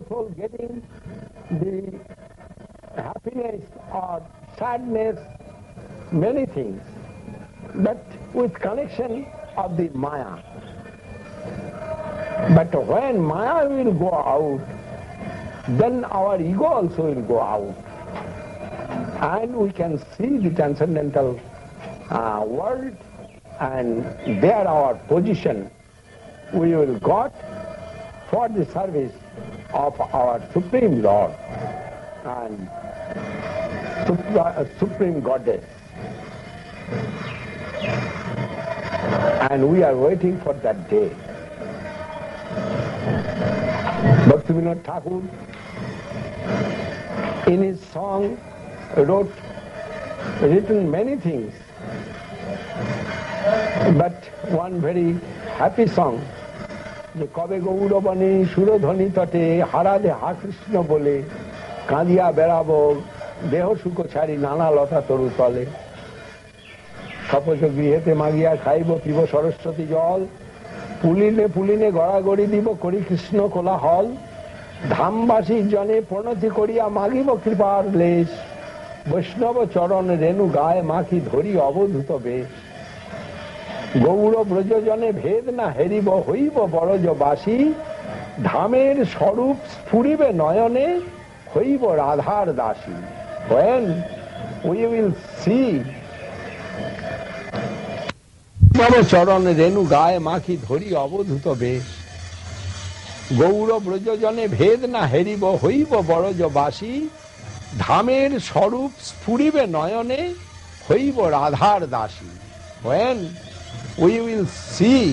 soul getting the happiness or sadness, many things, but with connection of the Maya. But when Maya will go out, then our ego also will go out. And we can see the transcendental world, and there our position we will got for the service of our Supreme Lord and Supreme Goddess. And we are waiting for that day. Bhaktivinoda Thakur, in his song, written many things, but one very happy song, যে কবে গৌরবনে সুরধ্বনি তটে হারাধে হা কৃষ্ণ বলে কাঁদিয়া বেড়াবো দেহ সুখ ছাড়ি নানা লতা তরু তলে সপোজ গৃহেতে মাগিয়া খাইব পিব সরস্বতী জল পুলিনে পুলিনে গড়াগড়ি দিব করি কৃষ্ণ কোলাহল ধামবাসী জনে প্রণতি করিয়া মাগিব কৃপার লেশ বৈষ্ণব চরণ রেণু গায়ে মাখি ধরি অবধূত বেশ গৌর ব্রজজনে ভেদ না হেরিব হইব বরজবাসী ধামের স্বরূপ স্ফুরিবে নয়নে হইব রাধার দাসী। When we will see চরণ রেণু গায়ে মাখি ধরি অবধূত বেশ গৌর ব্রজজনে ভেদ না হেরিব হইব বরজবাসী ধামের স্বরূপ স্ফুরিবে নয়নে হইব রাধার দাসী। When we will see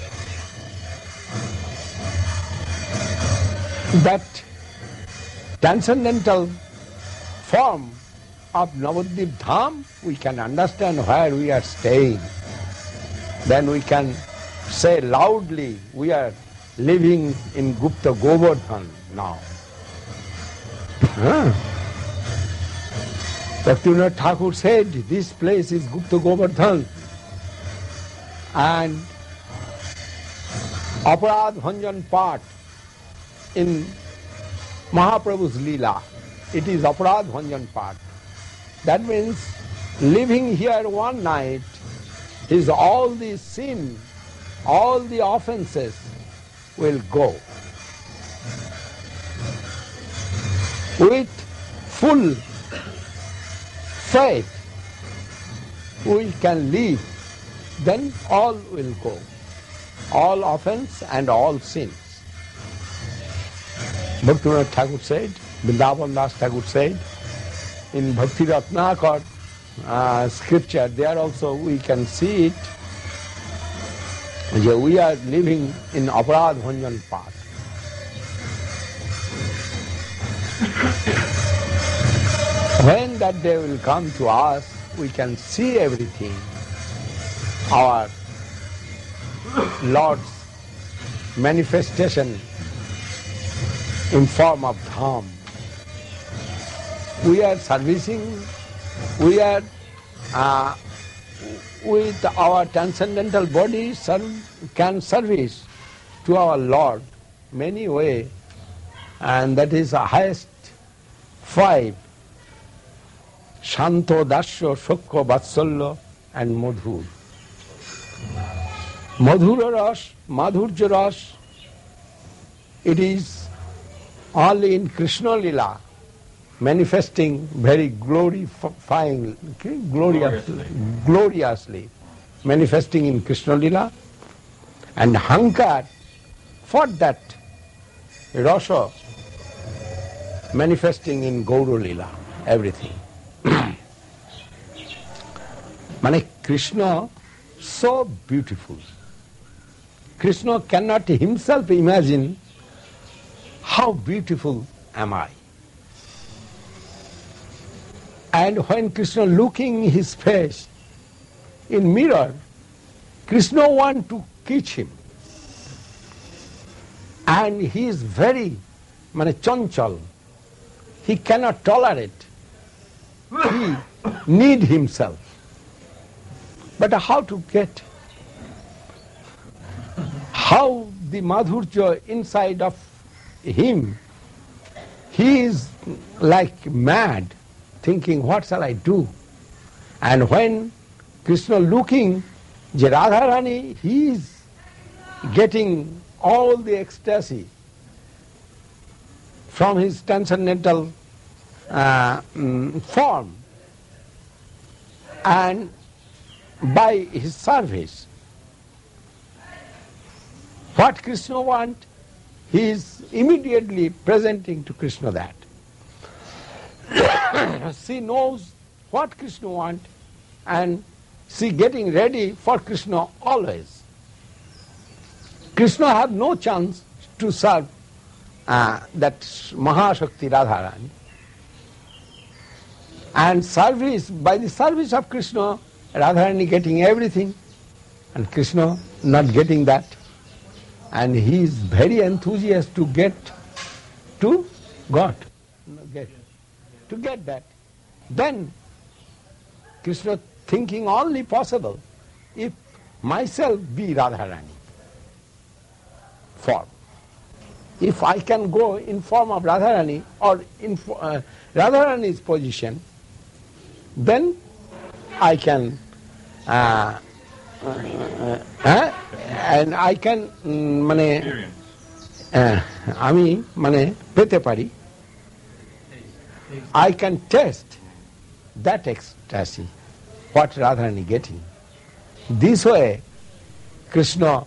that transcendental form of Navadvip Dham, we can understand where we are staying. Then we can say loudly, we are living in Gupta Govardhan now. Bhaktivinoda Thakur said, this place is Gupta Govardhan. And Aparad Bhanjan part in Mahaprabhu's Leela, it is Aparad Bhanjan part. That means living here one night is all the sin, all the offenses will go. With full faith we can live, then all will go, all offense and all sins. Bhaktivinoda Thakur said, Vrindavan Das Thakur said, in Bhakti Ratnakar scripture, there also we can see it, we are living in Aparad Bhanjan path. When that day will come to us, we can see everything. Our Lord's manifestation in form of Dham. We are servicing, we are with our transcendental body can service to our Lord many ways, and that is the highest five: Shanto, Dasya, Shokya, Vatsalya and Madhur. Madhura Ras, Madhurja Ras, it is only in Krishna Lila manifesting very gloriously manifesting in Krishna Lila, and Hankar for that Rasa manifesting in Gaura Lila, everything. Mane Krishna so beautiful. Krishna cannot himself imagine how beautiful am I. And when Krishna looking his face in mirror, Krishna want to kiss him. And he is very chanchal. He cannot tolerate. He need himself. But how to get? How the Madhurja inside of him he is like mad, thinking, what shall I do? And when Krishna looking, Radharani, he is getting all the ecstasy from his transcendental form, and by his service. What Krishna wants, he is immediately presenting to Krishna that. She knows what Krishna wants, and she getting ready for Krishna always. Krishna have no chance to serve that Mahashakti Radharani. And service, by the service of Krishna, Radharani getting everything, and Krishna not getting that. And he is very enthusiastic to get to God, to get that. Then Krishna thinking only possible if myself be Radharani form. If I can go in form of Radharani or in Radharani's position, then I can and I can আমি পেতে পারি, I can test that ecstasy, what Radharani getting. This way Krishna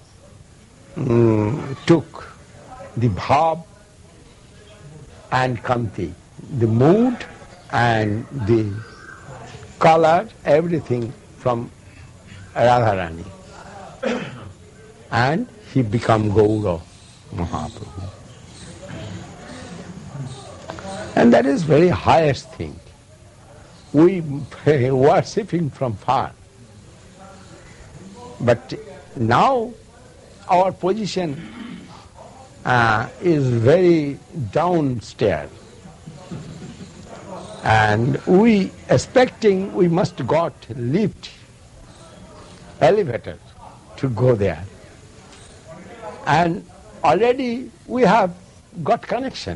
took the bhav and kanti, the mood and the color, everything from Radharani. And he become Gaura Mahaprabhu. And that is very highest thing. We worshipping from far. But now our position is very downstairs. And we expecting we must got lift, elevator to go there. And already we have got connection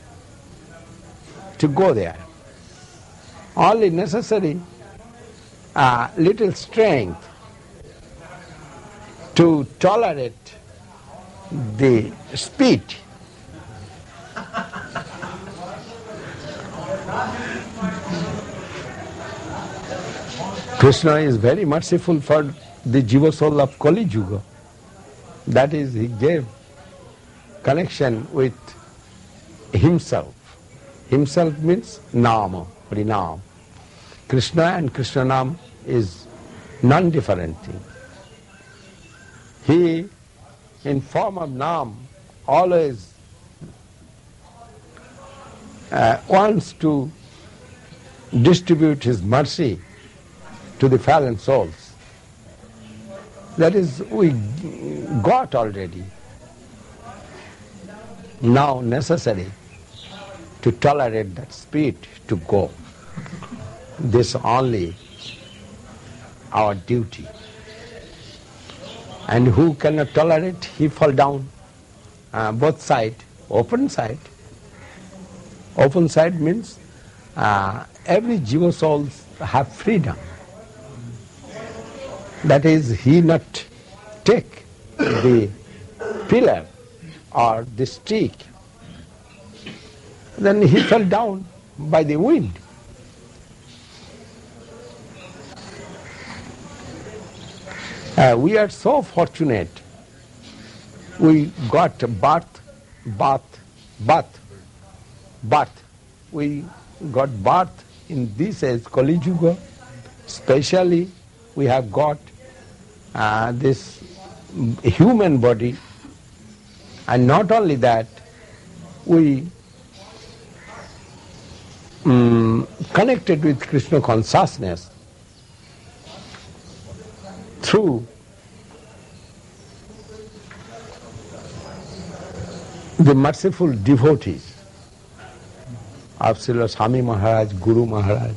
to go there. Only necessary little strength to tolerate the speed. Krishna is very merciful for the Jiva soul of Kali Yuga. That is, he gave connection with himself. Himself means Nama, Harinam. Krishna and Krishna Nam is non-different thing. He, in form of Nam, always wants to distribute his mercy to the fallen souls. That is, we got already. Now necessary to tolerate that speed to go. This only our duty. And who cannot tolerate, he fall down. Both side, open side. Open side means every Jiva soul have freedom. That is, he not take the pillar or the stick. Then he fell down by the wind. We are so fortunate. We got birth. We got birth in this age, Kali Yuga. Especially, we have got this human body, and not only that, we connected with Krishna consciousness through the merciful devotees of Srila Swami Maharaj, Guru Maharaj.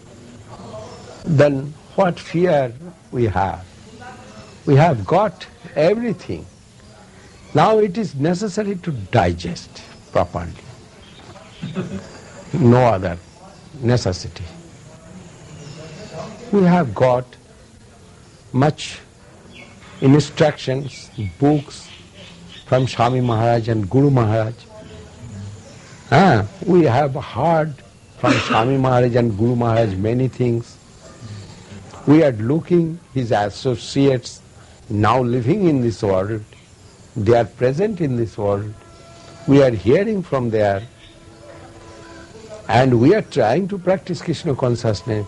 Then what fear we have? We have got everything. Now it is necessary to digest properly. No other necessity. We have got much instructions, books from Swami Maharaj and Guru Maharaj. We have heard from Swami Maharaj and Guru Maharaj many things. We are looking his associates now living in this world. They are present in this world. We are hearing from there. And we are trying to practice Krishna consciousness.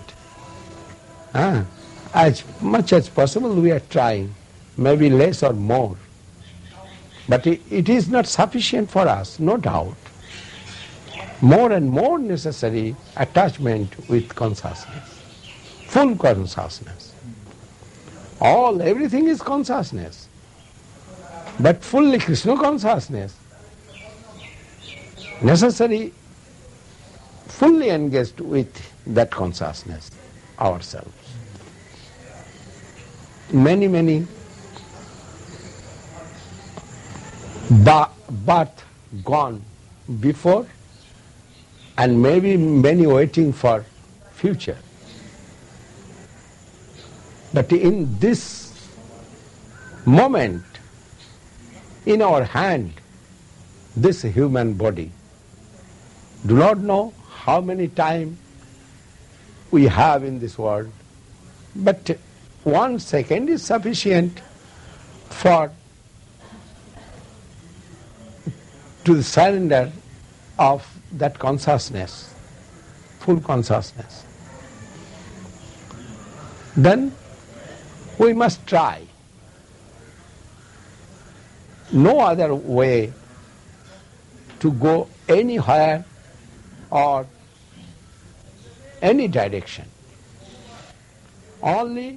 As much as possible we are trying, maybe less or more. But it is not sufficient for us, no doubt. More and more necessary attachment with consciousness, full consciousness. Everything is consciousness, but fully Krishna consciousness, necessary, fully engaged with that consciousness ourselves. Many birth gone before, and maybe many waiting for future. But in this moment, in our hand, this human body, do not know how many time we have in this world, but 1 second is sufficient to the surrender of that consciousness, full consciousness. Then we must try. No other way to go anywhere or any direction. Only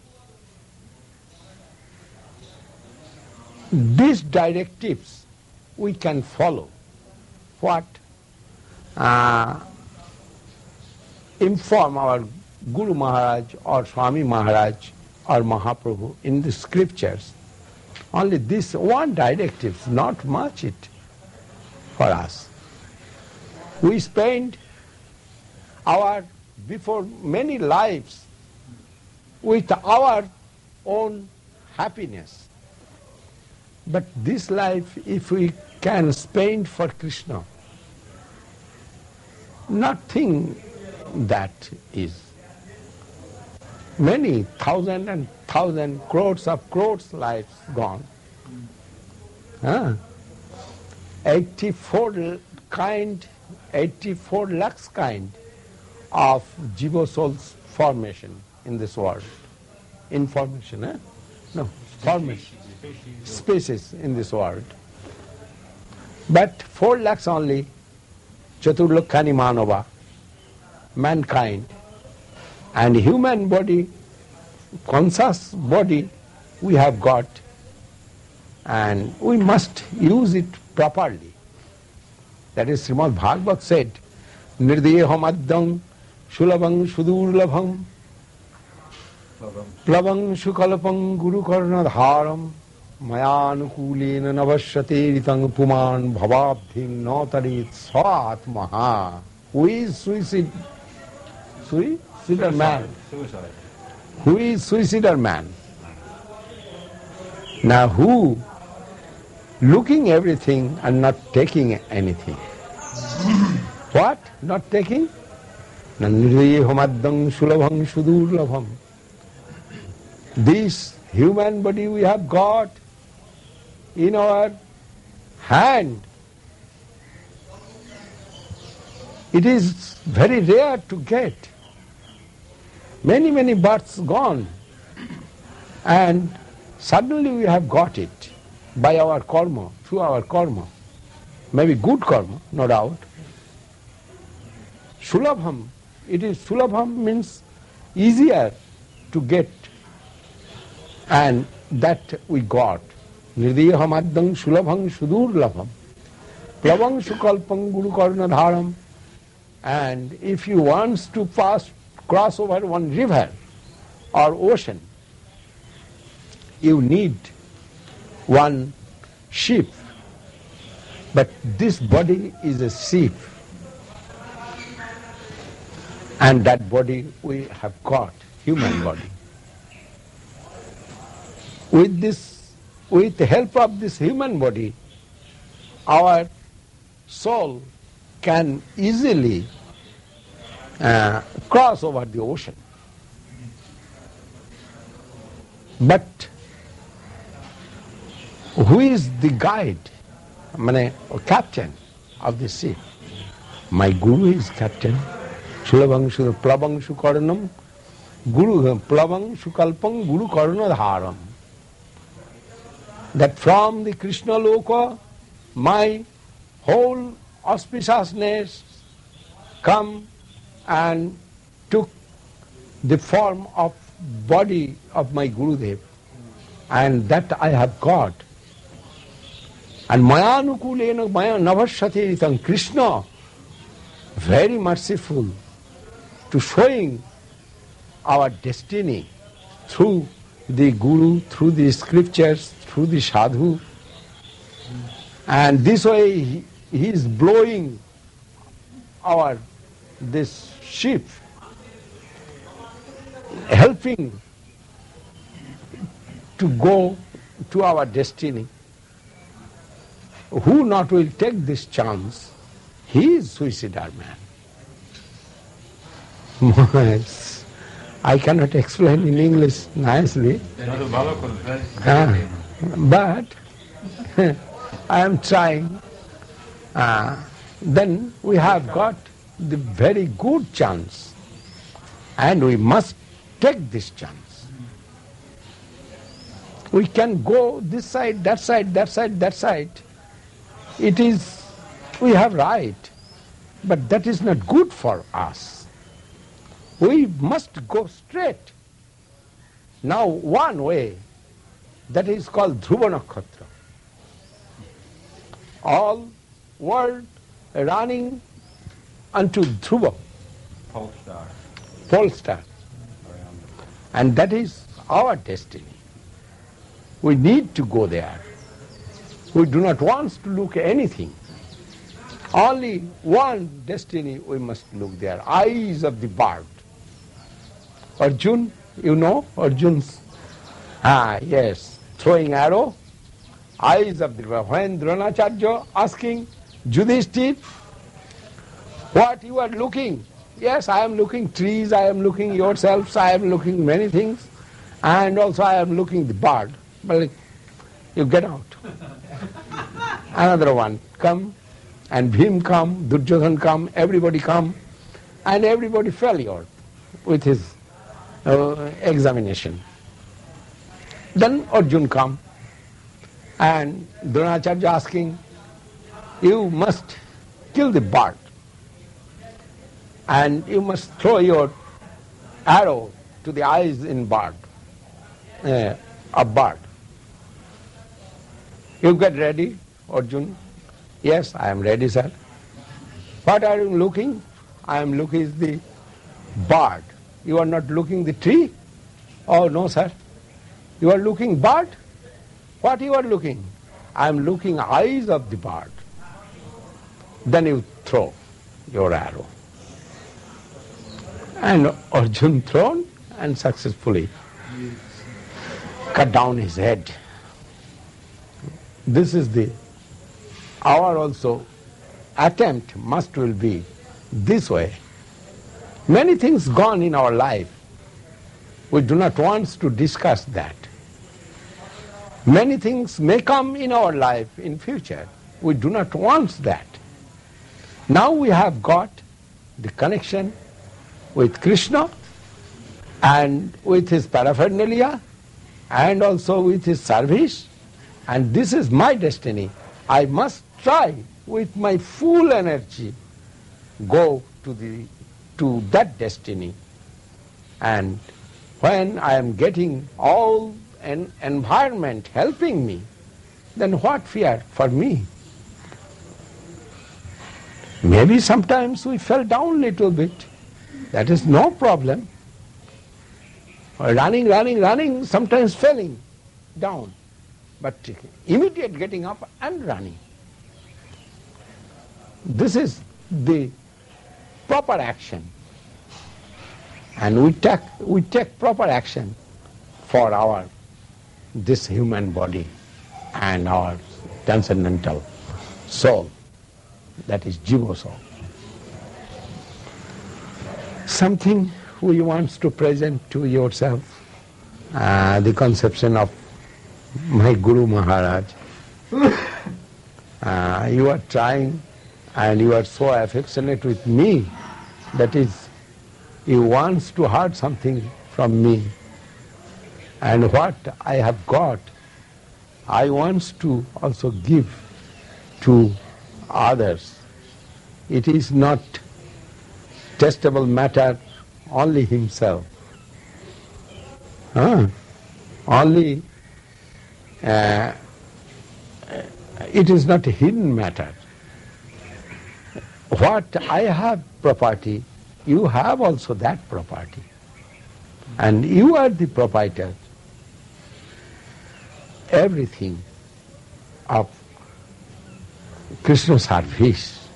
these directives we can follow. What? Inform our Guru Maharaj or Swami Maharaj or Mahaprabhu in the scriptures. Only this one directive, not much it for us. We spend before many lives with our own happiness. But this life, if we can spend for Krishna, nothing that is. Many thousand and thousand crores of crores lives gone. 84 lakhs kind of jiva souls formation in this world. Information, No, formation. Species in this world. But 4 lakhs only, Chaturlakhani Manava, mankind. And human body, conscious body, we have got, and we must use it properly. That is, Srimad Bhagavad said, Nirdeyaham addam shulabang sudurlabham plavang shukalapang guru karna dharam mayanukulena navashyate ritang puman bhavabdhim notarit swatmaha. Who is suicide? Suicidal man. Suicide. Who is suicidal man? Now who looking everything and not taking anything? What? Not taking? Nandriyehamaddam sulabham sudurlabham. This human body we have got in our hand. It is very rare to get. Many births gone, and suddenly we have got it by our karma, through our karma. Maybe good karma, no doubt. Sulabham, sulabham means easier to get, and that we got. Nirdeyahamaddam sulabham sudurlabham plavang sukalpam guru karna dharam. And if you want to cross over one river or ocean, you need one ship. But this body is a ship. And that body we have got, human body. With the help of this human body, our soul can easily cross over the ocean. But who is the guide, or captain of the ship? My Guru is captain. Shulavangshu Plavangshu Karanam Guru Plavangshu Kalpang Guru Karana Dharam. That from the Krishna Loka, my whole auspiciousness come and took the form of body of my Gurudev, and that I have got. And Maya Anukulena Maya Navashyate Ritam, Krishna, very merciful to showing our destiny through the Guru, through the scriptures, through the sadhu. And this way he is blowing this ship, helping to go to our destiny. Who not will take this chance? He is suicidal man. I cannot explain in English nicely, but I am trying. Then we have got the very good chance, and we must take this chance. We can go this side, that side, that side, that side. It is, we have right, but that is not good for us. We must go straight. Now one way, that is called Dhruva Nakshatra. All world running unto Dhruva, pole star. And that is our destiny. We need to go there. We do not want to look at anything. Only one destiny we must look there, eyes of the bird. Arjun, you know Arjun's, yes, throwing arrow, eyes of the bird. When Dronacharya asking Yudhishthira, what you are looking? Yes, I am looking trees, I am looking yourselves, I am looking many things, and also I am looking the bird. But you get out. Another one come, and Bhim come, Duryodhan come, everybody come, and everybody failure with his examination. Then Arjun come, and Dronacharya asking, you must kill the bird, and you must throw your arrow to the eyes in bird, a bird. You get ready, Arjun? Yes, I am ready, sir. What are you looking? I am looking the bird. You are not looking the tree? Oh, no, sir. You are looking bird? What you are looking? I am looking eyes of the bird. Then you throw your arrow. And Arjun thrown and successfully cut down his head. This is our also attempt will be this way. Many things gone in our life. We do not want to discuss that. Many things may come in our life in future. We do not want that. Now we have got the connection with Krishna and with his paraphernalia and also with his service, and this is my destiny. I must try with my full energy go to that destiny. And when I am getting all an environment helping me, then what fear for me? Maybe sometimes we fell down a little bit. That is no problem. Running, sometimes falling down. But immediate getting up and running. This is the proper action. And we take proper action for this human body and our transcendental soul, that is Jiva soul. Something we want to present to yourself, the conception of my Guru Maharaj. You are trying and you are so affectionate with me, that is, you want to hear something from me. And what I have got, I want to also give to others. It is not testable matter only himself. Only it is not a hidden matter. What I have property, you have also that property. And you are the proprietor. Everything of Krishna service.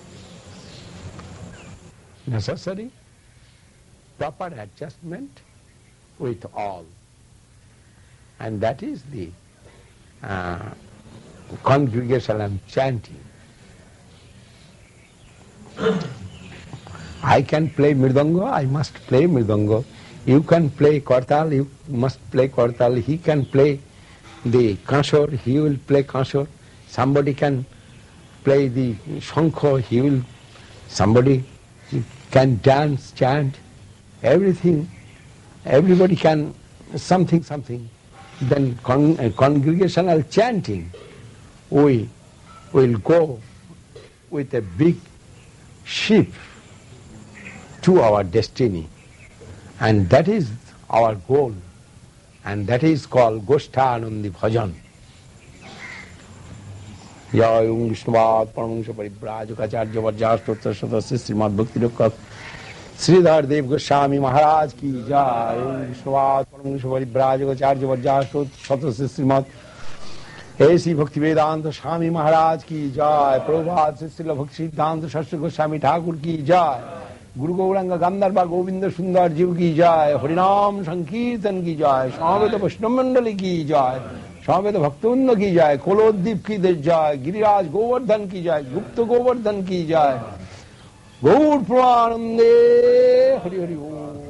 Necessary, proper adjustment with all. And that is the congregational chanting. I can play mridanga, I must play mridanga. You can play kortal, you must play kortal. He can play the kanshor, he will play kanshor. Somebody can play the shankho, somebody can dance, chant, everything. Everybody can something. Then congregational chanting, we will go with a big ship to our destiny. And that is our goal. And that is called Goshthanandi Bhajan. Jai Om Vishnuvad Paramahansa Parivrajaka Varjashtotra Sadasya Srimad Bhakti Rakha Sridhar Dev Goswami Maharaj ki Jai. Om Vishnuvad Paramahansa Parivrajaka Varjashtotra Sadasya Srimad A.C. Bhaktivedanta Swami Maharaj ki Jai. Prabhupada Srila Bhakti Siddhanta Saraswati Goswami Thakur ki Jai. Guru Gauranga Gandharva Govinda Sundar Jiv ki Jai. Harinam Sankirtan ki Jai. Samaveta Vaishnava Mandali ki Jai. Samaveta Bhaktavrinda ki Jai. Kolodip ki Jai. Giriraj Govardhan ki Jai. Gupta Govardhan ki Jai. Gaur Puranande Hari Hari Om.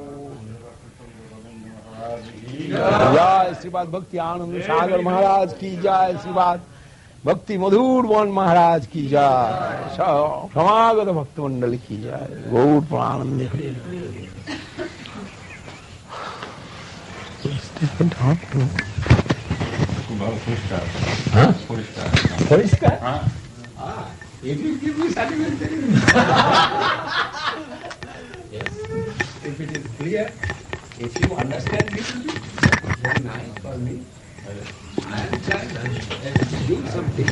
Jai Srimad Bhakti Anand Sagar Maharaj ki Jai. Srimad Bhakti Madhur Van Maharaj ki Jai. Samagata Bhakta Mandali ki Jai. Gaur Puranande Hari Hari. Huh? 4 star? It will give me certificate. Yes. If it is clear, if you understand it, very nice for me. I am trying to do something.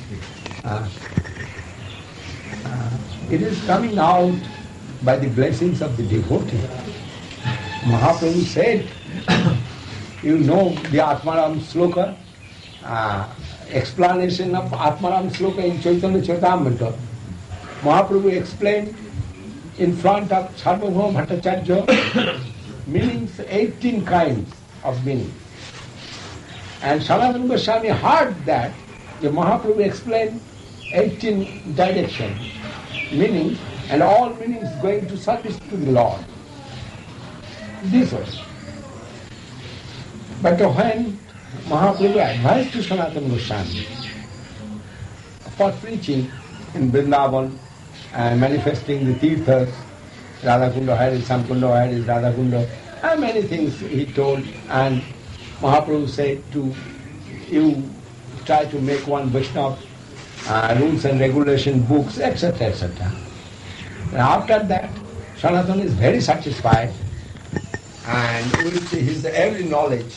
It is coming out by the blessings of the devotee. Mahaprabhu said, you know the Atmaram Sloka, explanation of Atmaram Sloka in Chaitanya Charitamrita. Mahaprabhu explained in front of Sarvabhauma Bhattacharya meanings, 18 kinds of meaning. And Sanatana Goswami heard that the Mahaprabhu explained 18 directions, meanings, and all meanings going to service to the Lord. This was. But when Mahaprabhu advised to Sanatana Goswami for preaching in Vrindavan and manifesting the Tirthas, Radhakunda had his, Samkunda had his, Radhakunda, and many things he told, and Mahaprabhu said to you, try to make one Vaishnava rules and regulation books, etc., etc. And after that, Sanatana is very satisfied, and with his every knowledge,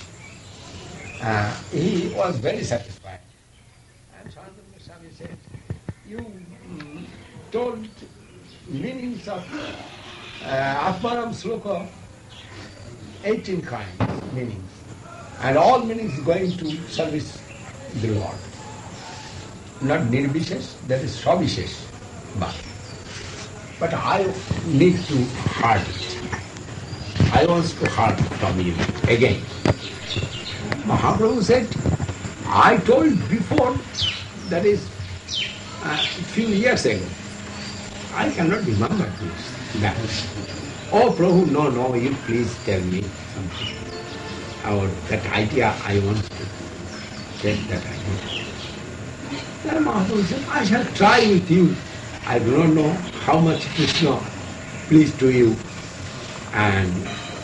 he was very satisfied. And Sanatana Goswami said, you told meanings of Atmaram Sloka, 18 kinds meanings. And all meanings going to service the Lord. Not Nirvishesh, that is Savishesh. But I need to hear it. I want to hear from you again. Mahaprabhu said, I told before, that is a few years ago. I cannot remember that. Oh Prabhu, no, you please tell me something about that idea. I want to get that idea. Then Mahaprabhu said, I shall try with you. I do not know how much Krishna pleased to you, and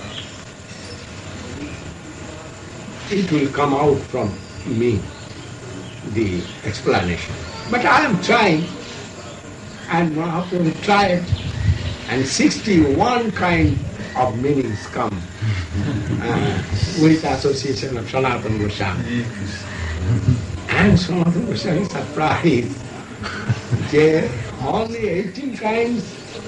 it will come out from me, the explanation. But I am trying, and Mahaprabhu tried, and 61 kind of meanings come with association of Sanatana Goswami. And Sanatana Goswami is surprised. There are only 18 kinds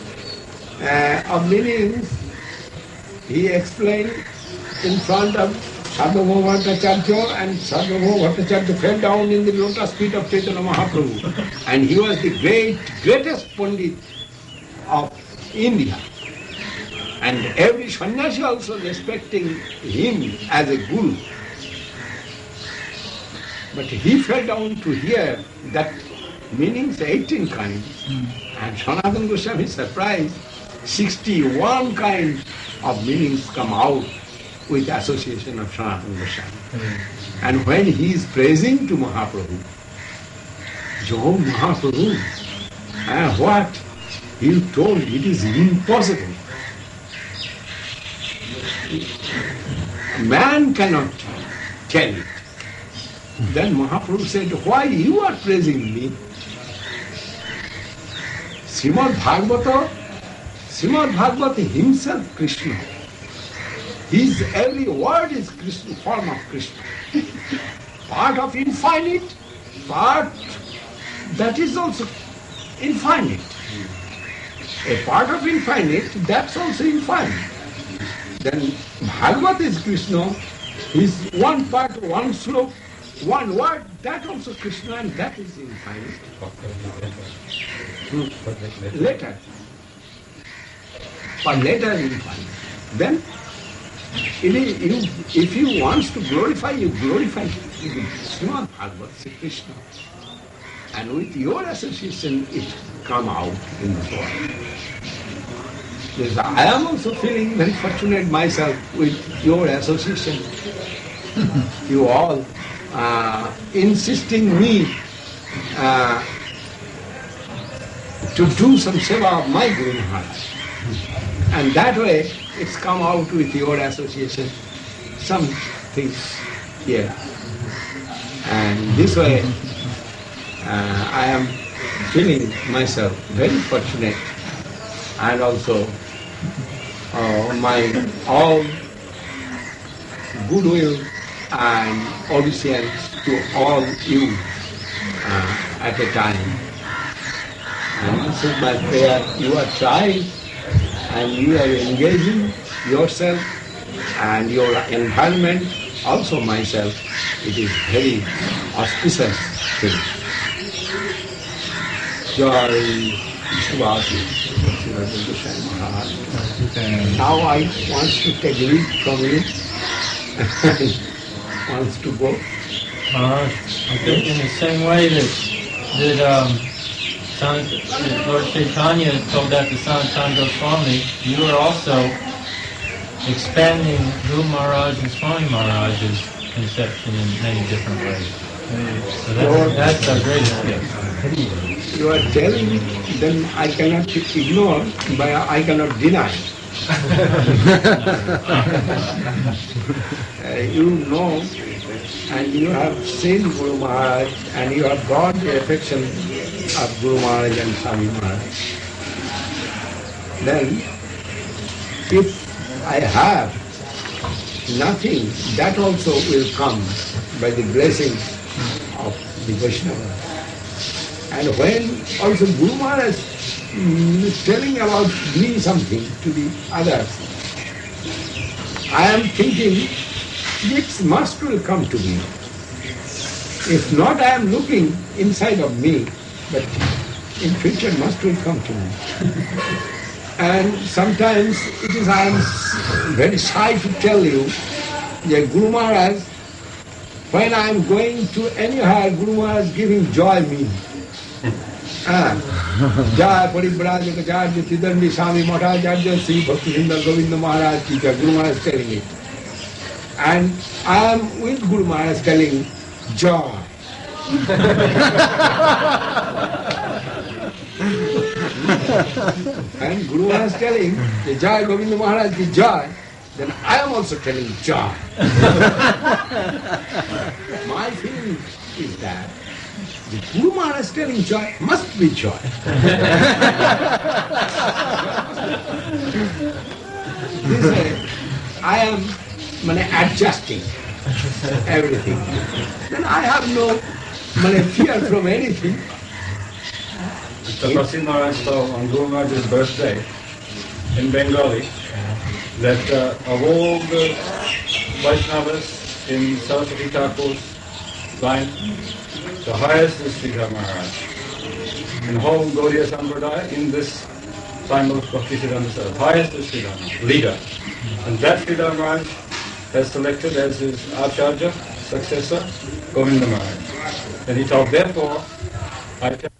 of meanings he explained in front of Sarvabhauma Bhattacharya, and Sarvabhauma Bhattacharya fell down in the lotus feet of Chaitanya Mahaprabhu. And he was the greatest Pandit of India. And every sannyasi also respecting him as a guru. But he fell down to hear that meanings 18 kinds. And Sanatana Goswami is surprised, 61 kinds of meanings come out with the association of Sanatana Goswami. And when he is praising to Mahaprabhu, Jo Mahaprabhu, what you told, it is impossible. Man cannot tell it. Then Mahaprabhu said, why you are praising me? Srimad Bhagavata himself Krishna. His every word is Krishna, form of Krishna. Part of infinite, part that is also infinite. A part of infinite, that's also infinite. Then Bhagavad is Krishna, his one part, one slope, one word, that also Krishna, and that is infinite. Later. But later infinite. Then, if you want to glorify, you glorify Srimad Bhagavad, Sri Krishna. And with your association, it come out in the world. Yes, I am also feeling very fortunate myself with your association. You all insisting me to do some seva of my Guru Maharaj. And that way it's come out with your association, some things here. And this way I am feeling myself very fortunate, and also my all goodwill and obeisance to all you at a time. And this is my prayer. You are trying and you are engaging yourself and your environment, also myself. It is very auspicious thing. Jai Shivasi. Now I want to take leave from you. Wants to go. I think in the same way that Lord Chaitanya told that to Sanatana Goswami, you are also expanding Guru Maharaj and Swami Maharaj's conception in many different ways. So that's our greatest gift. You are telling, then I cannot ignore, but I cannot deny. You know, and you have seen Guru Maharaj, and you have got the affection of Guru Maharaj and Swami Maharaj. Then, if I have nothing, that also will come by the blessing of the Vaishnava. And when also Guru Maharaj is telling about me something to the others, I am thinking this must will come to me. If not, I am looking inside of me, but in future must will come to me. And sometimes it is, I am very shy to tell you, that Guru Maharaj, when I am going to anywhere, Guru Maharaj giving joy me. Jai Paribrajaka Jaya Chidandi Swami Maharaja Sri Bhakti Sindar Govinda Maharaj Teacher, Guru Maharaj telling it. And I am with Guru Maharaj telling joy. And Guru Maharaj telling the Jai Govinda Maharaj ki joy, then I am also telling joy. My feeling is that the Guru Maharaj telling joy must be joy. This way, I am adjusting everything. Then I have no fear from anything. Mr. Prasid Maharaj saw on Guru Maharaj's birthday in Bengali that of all the Vaishnavas in Saraswati Thakur's line, the highest is Sridhar Maharaj. In whole Gaudiya Sampradaya, in this time of Bhaktisiddhanta Saraswati, highest is Sridhar Maharaj, leader. And that Sridhar Maharaj has selected as his Acharya, successor, Govinda Maharaj. And he told, therefore, I